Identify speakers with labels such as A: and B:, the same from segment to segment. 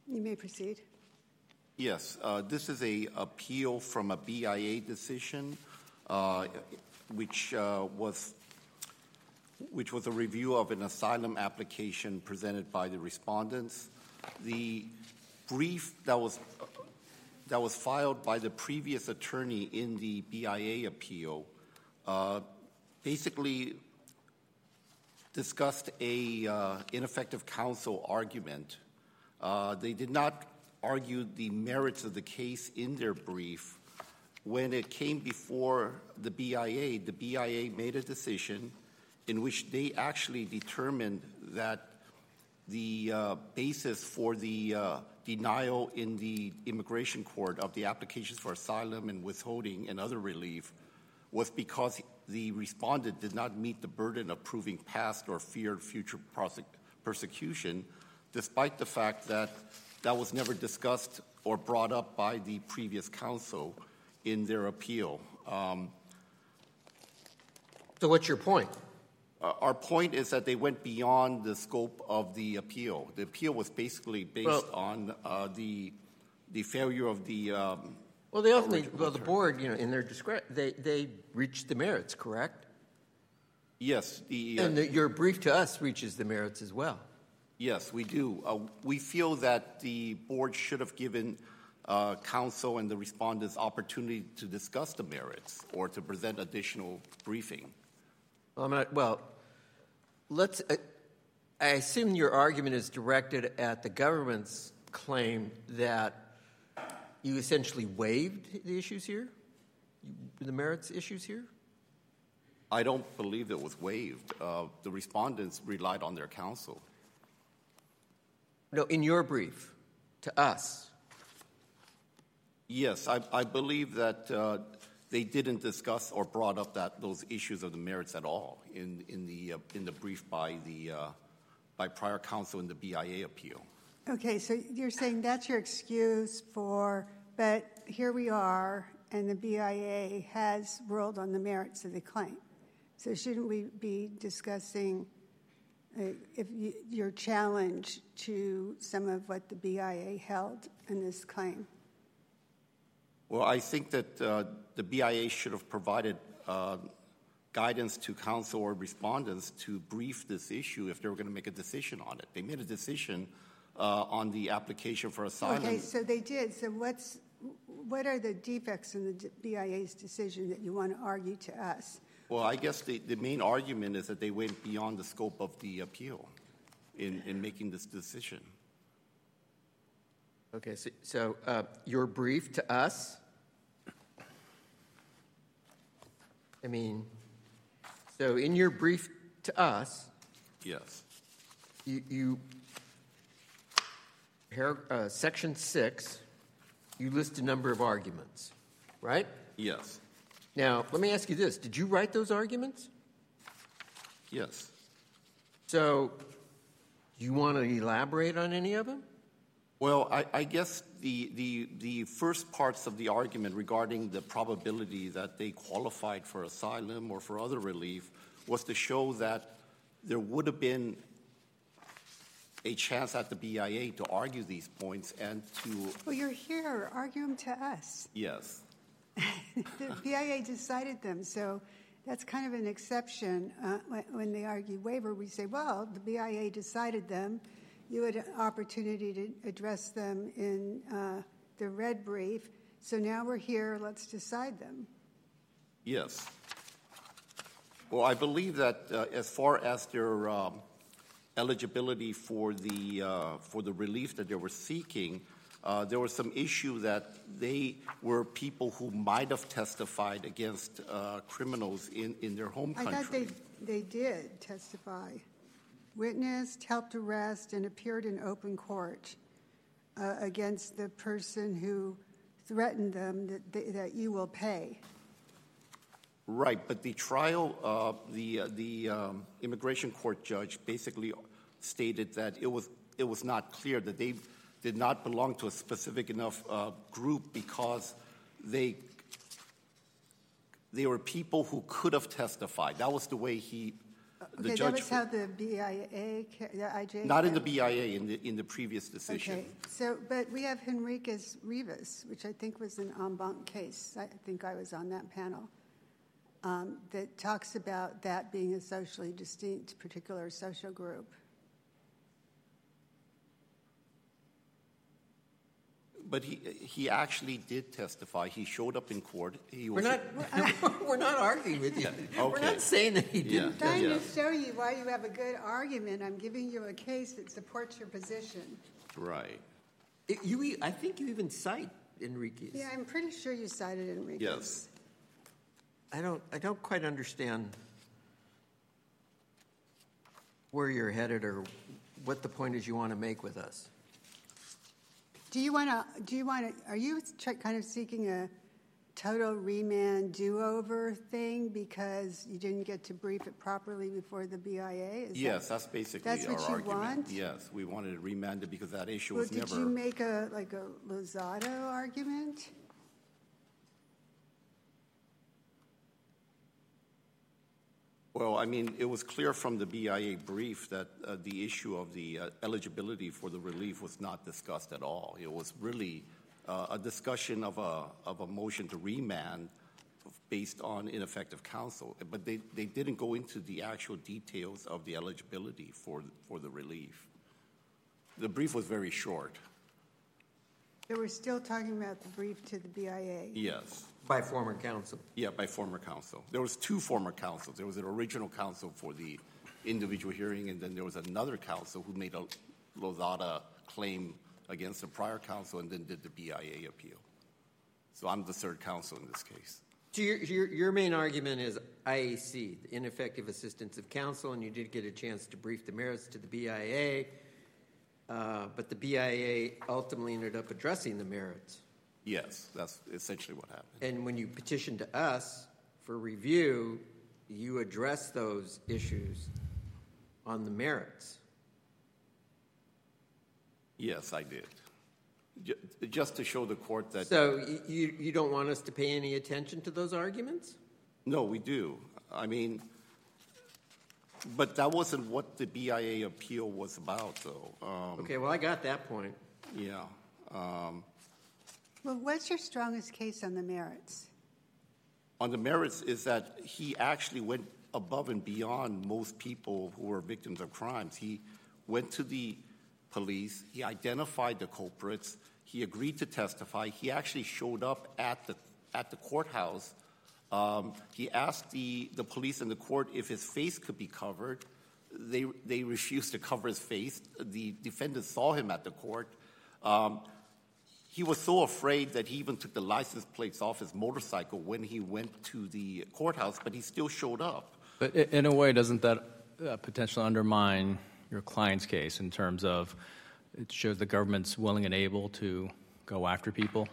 A: You may proceed.
B: Yes, this is a appeal from a BIA decision, which was a review of an asylum application presented by the respondents. The brief that was filed by the previous attorney in the BIA appeal basically discussed a ineffective counsel argument. They did not argue the merits of the case in their brief. When it came before the BIA made a decision in which they actually determined that the basis for the denial in the immigration court of the applications for asylum and withholding and other relief was because the respondent did not meet the burden of proving past or feared future persecution, despite the fact that that was never discussed or brought up by the previous counsel in their appeal.
C: So what's your point?
B: Our point is that they went beyond the scope of the appeal. The appeal was basically based on the failure of the
C: the board, in their discretion, they reached the merits, correct?
B: Yes.
C: Your brief to us reaches the merits as well.
B: Yes, we do. We feel that the board should have given counsel and the respondents opportunity to discuss the merits or to present additional briefing.
C: I assume your argument is directed at the government's claim that you essentially waived the issues here, the merits issues here?
B: I don't believe it was waived. The respondents relied on their counsel.
C: No, in your brief to us.
B: Yes, I believe that they didn't discuss or brought up those issues of the merits at all in the brief by prior counsel in the BIA appeal.
A: Okay, so you're saying that's your excuse but here we are, and the BIA has ruled on the merits of the claim. So shouldn't we be discussing your challenge to some of what the BIA held in this claim?
B: Well, I think that the BIA should have provided guidance to counsel or respondents to brief this issue if they were going to make a decision on it. They made a decision on the application for asylum.
A: Okay, so they did. So what are the defects in the BIA's decision that you want to argue to us?
B: Well, I guess the main argument is that they went beyond the scope of the appeal in making this decision.
C: Okay, so your brief to us, so in your brief to us,
B: yes,
C: Section 6, you list a number of arguments, right?
B: Yes.
C: Now, let me ask you this. Did you write those arguments?
B: Yes.
C: So, do you want to elaborate on any of them?
B: Well, I guess the first parts of the argument regarding the probability that they qualified for asylum or for other relief was to show that there would have been a chance at the BIA to argue these points and to...
A: Well, you're here. Argue them to us.
B: Yes.
A: The BIA decided them, so that's kind of an exception. When they argue waiver, we say, well, the BIA decided them. You had an opportunity to address them in the red brief, so now we're here, let's decide them.
B: Yes. Well, I believe that as far as their eligibility for the relief that they were seeking, there was some issue that they were people who might have testified against criminals in their home country.
A: I thought they did testify. Witnessed, helped arrest, and appeared in open court against the person who threatened them that you will pay.
B: Right, but the trial, the immigration court judge basically stated that it was not clear that they did not belong to a specific enough group because they were people who could have testified. That was the way he The
A: Okay,
B: judge
A: that was how the BIA, the IJ.
B: not in the BIA, in the previous decision.
A: Okay, so, but we have Henriquez Rivas, which I think was an en banc case. I think I was on that panel, that talks about that being a socially distinct particular social group.
B: But he actually did testify. He showed up in court.
C: We're not arguing with you.
B: Okay.
C: We're not saying that he didn't.
A: I'm trying to show you why you have a good argument. I'm giving you a case that supports your position.
B: Right.
C: I think you even cite Enriquez.
A: Yeah, I'm pretty sure you cited Enriquez.
B: Yes.
C: I don't quite understand where you're headed or what the point is you want to make with us.
A: Are you kind of seeking a total remand do-over thing because you didn't get to brief it properly before the BIA?
B: Yes, that's basically
A: that's
B: our
A: what you
B: argument.
A: want?
B: Yes, we wanted it remanded because that issue
A: Well,
B: was never...
A: did you make a Lozado argument?
B: Well, I mean, it was clear from the BIA brief that the issue of the eligibility for the relief was not discussed at all. It was really a discussion of a motion to remand based on ineffective counsel. But they didn't go into the actual details of the eligibility for the relief. The brief was very short.
A: They were still talking about the brief to the BIA.
B: Yes.
C: By former counsel.
B: Yeah, by former counsel. There was two former counsels. There was an original counsel for the individual hearing, and then there was another counsel who made a Lozada claim against the prior counsel and then did the BIA appeal. So I'm the third counsel in this case.
C: So your main argument is IAC, the ineffective assistance of counsel, and you did get a chance to brief the merits to the BIA, but the BIA ultimately ended up addressing the merits.
B: Yes, that's essentially what happened.
C: And when you petitioned to us for review, you addressed those issues on the merits.
B: Yes, I did. Just to show the court that...
C: So you don't want us to pay any attention to those arguments?
B: No, we do. I mean, but that wasn't what the BIA appeal was about, though.
C: Okay, well, I got that point.
B: Yeah.
A: Well, what's your strongest case on the merits?
B: On the merits is that he actually went above and beyond most people who were victims of crimes. He went to the police. He identified the culprits. He agreed to testify. He actually showed up at the courthouse. He asked the police and the court if his face could be covered. They refused to cover his face. The defendant saw him at the court. He was so afraid that he even took the license plates off his motorcycle when he went to the courthouse, but he still showed up.
D: But in a way, doesn't that potentially undermine your client's case in terms of it shows the government's willing and able to go after people?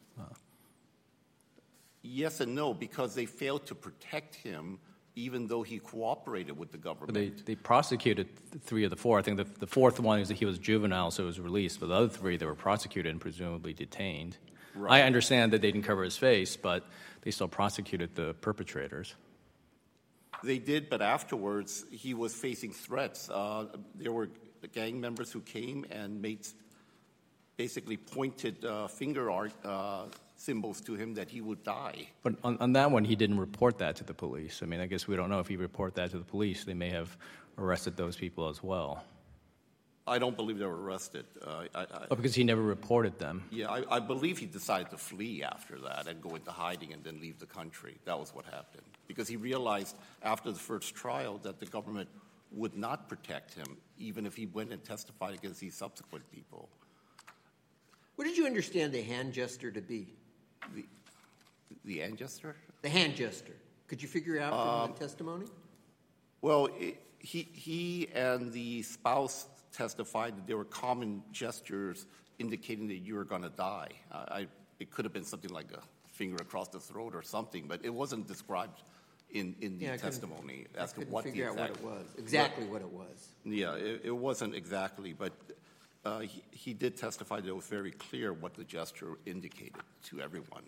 B: Yes and no, because they failed to protect him even though he cooperated with the government.
D: They prosecuted 3 of the 4. I think the fourth one is that he was juvenile, so he was released. But the other 3, they were prosecuted and presumably detained. Right. I understand that they didn't cover his face, but they still prosecuted the perpetrators.
B: They did, but afterwards he was facing threats. There were gang members who came and basically pointed finger symbols to him that he would die.
D: But on that one, he didn't report that to the police. I mean, I guess we don't know if he reported that to the police. They may have arrested those people as well.
B: I don't believe they were arrested.
D: Because he never reported them.
B: Yeah, I believe he decided to flee after that and go into hiding and then leave the country. That was what happened. Because he realized after the first trial that the government would not protect him, even if he went and testified against these subsequent people.
C: What did you understand the hand gesture to be?
B: The hand gesture?
C: The hand gesture. Could you figure out from the testimony?
B: Well, he and the spouse testified that there were common gestures indicating that you were going to die. It could have been something like a finger across the throat or something, but it wasn't described in the testimony as to what the
C: exactly what it was.
B: Yeah, it wasn't exactly, but he did testify that it was very clear what the gesture indicated to everyone.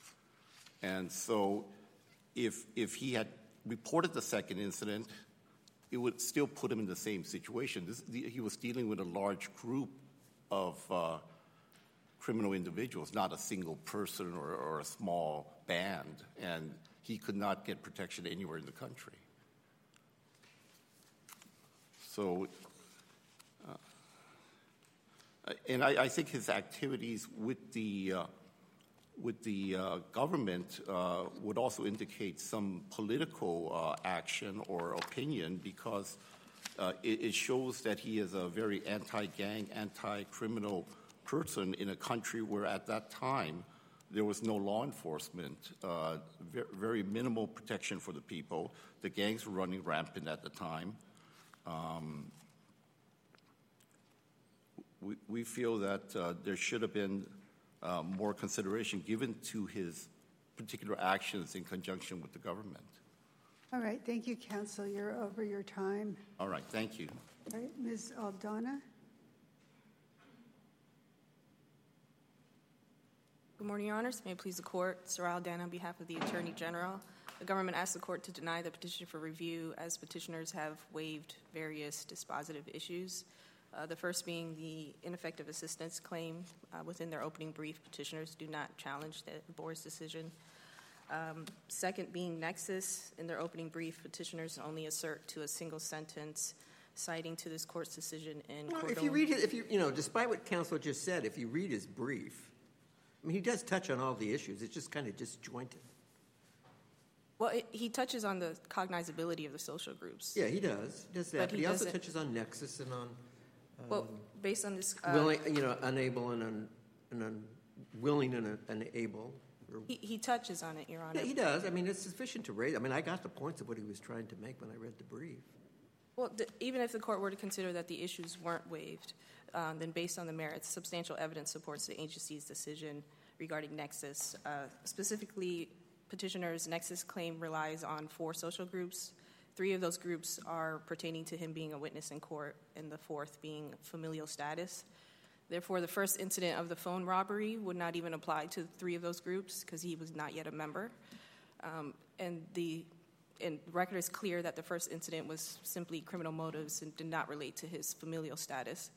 B: And so if he had reported the second incident it would still put him in the same situation. He was dealing with a large group of criminal individuals, not a single person or a small band, and he could not get protection anywhere in the country. So, and I think his activities with the government would also indicate some political action or opinion, because it shows that he is a very anti-gang, anti-criminal person in a country where at that time there was no law enforcement, very minimal protection for the people. The gangs were running rampant at the time. We feel that there should have been more consideration given to his particular actions in conjunction with the government.
A: All right. Thank you, counsel. You're over your time.
B: All right. Thank you.
A: All right. Ms. Aldana?
E: Good morning, Your Honors. May it please the Court. Sarah Aldana on behalf of the Attorney General. The government asks the Court to deny the petition for review, as petitioners have waived various dispositive issues. The first being the ineffective assistance claim. Within their opening brief, petitioners do not challenge the Board's decision. Second being nexus. In their opening brief, petitioners only assert to a single sentence, citing to this Court's decision in
C: Well,
E: Cordon.
C: if you read it, despite what counsel just said, if you read his brief, I mean, he does touch on all the issues. It's just kind of disjointed.
E: Well, he touches on the cognizability of the social groups.
C: Yeah, he does. He does that.
E: But
C: But he also
E: doesn't-
C: touches on nexus and on
E: Well, based on this,
C: willing, unable and unwilling and unable.
E: he touches on it, Your Honor.
C: Yeah, he does. I mean, it's sufficient to raise. I mean, I got the points of what he was trying to make when I read the brief.
E: Well, even if the Court were to consider that the issues weren't waived, then based on the merits, substantial evidence supports the agency's decision regarding nexus. Specifically, petitioner's nexus claim relies on 4 social groups. 3 of those groups are pertaining to him being a witness in court, and the 4th being familial status. Therefore, the first incident of the phone robbery would not even apply to 3 of those groups because he was not yet a member. And the record is clear that the first incident was simply criminal motives and did not relate to his familial status.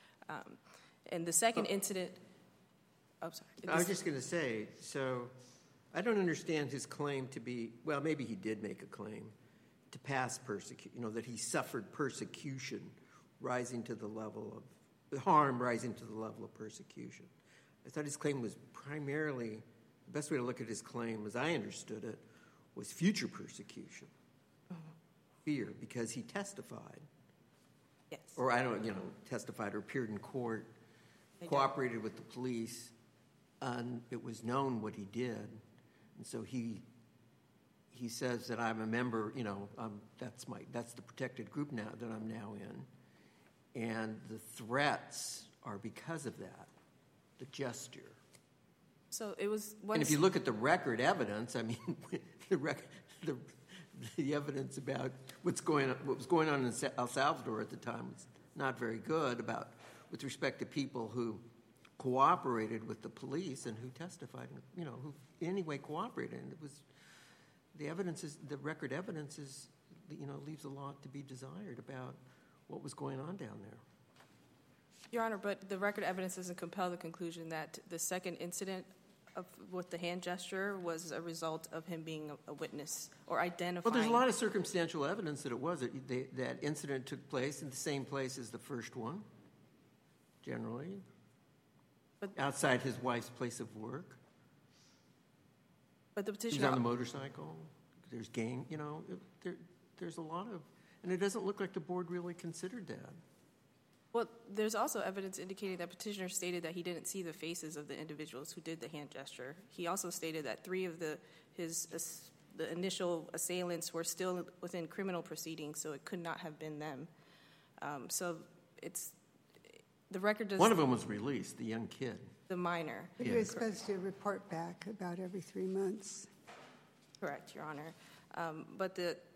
E: And the second incident... Oh, sorry.
C: I was just going to say, so I don't understand his claim to be, well, maybe he did make a claim to past persecution, that he suffered persecution rising to the level of harm, rising to the level of persecution. I thought his claim was primarily, the best way to look at his claim, as I understood it, was future persecution, fear, because he testified.
E: Yes.
C: Or testified or appeared in court, cooperated with the police, and it was known what he did. And so he says that I'm a member, that's the protected group now that I'm now in. And the threats are because of that, the gesture.
E: So it was...
C: And if you look at the record evidence, I mean, the evidence about what was going on in El Salvador at the time was not very good with respect to people who cooperated with the police and who testified, who in any way cooperated. And it was the record evidence leaves a lot to be desired about what was going on down there.
E: Your Honor, but the record evidence doesn't compel the conclusion that the second incident with the hand gesture was a result of him being a witness or identifying.
C: Well, there's a lot of circumstantial evidence that it was. That incident took place in the same place as the first one, generally,
E: but
C: outside his wife's place of work.
E: But the petitioner...
C: He was on the motorcycle. There's gang, there's a lot of... And it doesn't look like the board really considered that.
E: Well, there's also evidence indicating that petitioner stated that he didn't see the faces of the individuals who did the hand gesture. He also stated that 3 of the initial assailants were still within criminal proceedings, so it could not have been them. So the record does...
C: One of them was released, the young kid.
E: The minor.
A: But he was supposed to report back about every 3 months.
E: Correct, Your Honor. But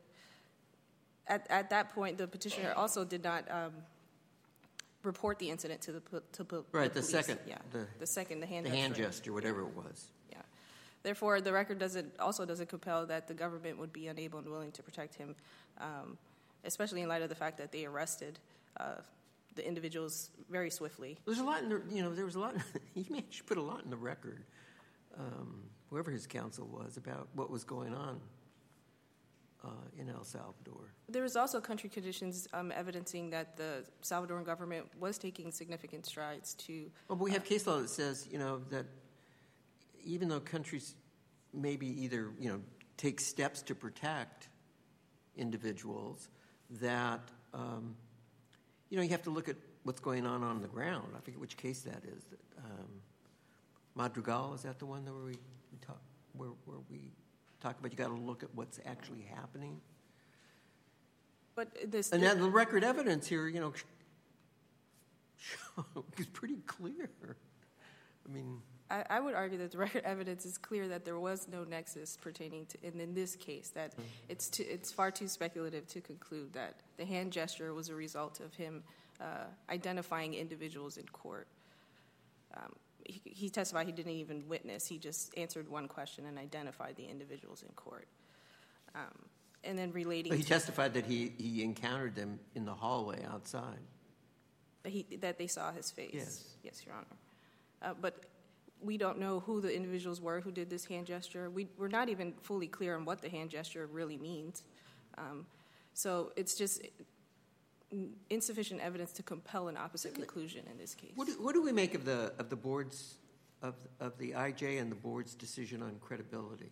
E: at that point, the petitioner also did not report the incident to the
C: right, the
E: police.
C: second.
E: Yeah, the hand
C: gesture. The hand
E: gesture.
C: gesture, whatever it was.
E: Yeah. Therefore, the record doesn't compel that the government would be unable and willing to protect him especially in light of the fact that they arrested the individuals very swiftly.
C: There's a lot in there was a lot. He should put a lot in the record, whoever his counsel was, about what was going on in El Salvador.
E: There was also country conditions evidencing that the Salvadoran government was taking significant strides to...
C: Well, but we have case law that says, that even though countries maybe either, take steps to protect individuals, that, you have to look at what's going on the ground. I forget which case that is. Madrigal, is that the one where we talk about you got to look at what's actually happening?
E: But this...
C: And then the record evidence here, is pretty clear. I mean...
E: I would argue that the record evidence is clear that there was no nexus pertaining to, and in this case, that it's far too speculative to conclude that the hand gesture was a result of him identifying individuals in court. He testified he didn't even witness. He just answered one question and identified the individuals in court. And then relating...
C: But he testified that he encountered them in the hallway outside.
E: That they saw his face.
C: Yes,
E: Your Honor. But we don't know who the individuals were who did this hand gesture. We're not even fully clear on what the hand gesture really means. So it's just insufficient evidence to compel an opposite conclusion in this case.
C: What do we make of the board's of the IJ and the board's decision on credibility?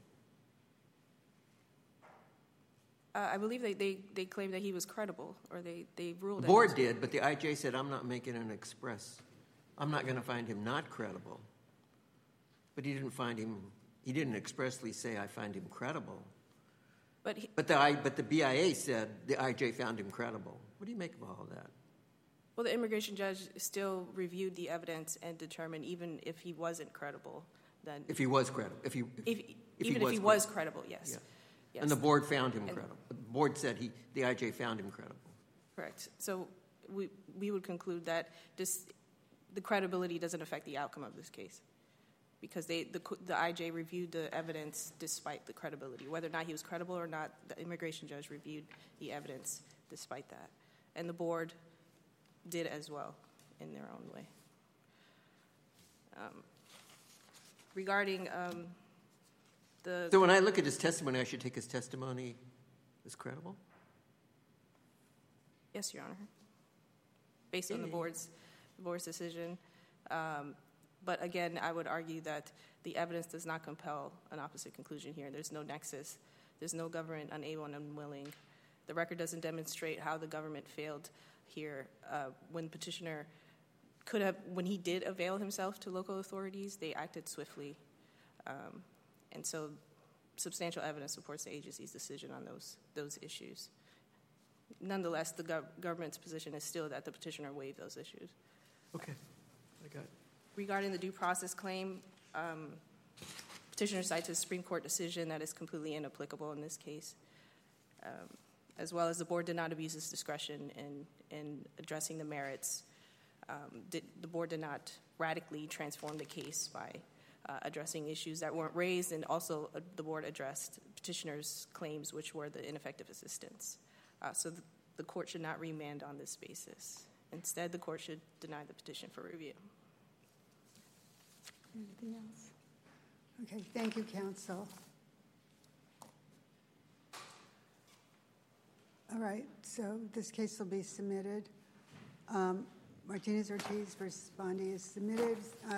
E: I believe they claimed that he was credible, or they ruled.
C: The board did, but the IJ said, "I'm not making an express. I'm not going to find him not credible." But he didn't expressly say, "I find him credible." But the BIA said the IJ found him credible. What do you make of all of that?
E: Well, the immigration judge still reviewed the evidence and determined even if he wasn't credible, then...
C: If he was credible. If he
E: was credible, yes.
C: Yeah.
E: Yes.
C: And the board found him credible. The board said the IJ found him credible.
E: Correct. So we would conclude that the credibility doesn't affect the outcome of this case, because the IJ reviewed the evidence despite the credibility. Whether or not he was credible or not, the immigration judge reviewed the evidence despite that. And the board did as well in their own way. Regarding
C: So when I look at his testimony, I should take his testimony as credible?
E: Yes, Your Honor. Based on the board's decision. But again, I would argue that the evidence does not compel an opposite conclusion here. There's no nexus. There's no government unable and unwilling. The record doesn't demonstrate how the government failed here. When petitioner when he did avail himself to local authorities, they acted swiftly. And so substantial evidence supports the agency's decision on those issues. Nonetheless, the government's position is still that the petitioner waived those issues.
C: Okay, I got it.
E: Regarding the due process claim, petitioner cites a Supreme Court decision that is completely inapplicable in this case, as well as the board did not abuse its discretion in addressing the merits. The board did not radically transform the case by addressing issues that weren't raised, and also the board addressed petitioner's claims, which were the ineffective assistance. So the court should not remand on this basis. Instead, the court should deny the petition for review.
A: Anything else? Okay, thank you, counsel. All right, so this case will be submitted. Martinez-Ortiz versus Bondi is submitted.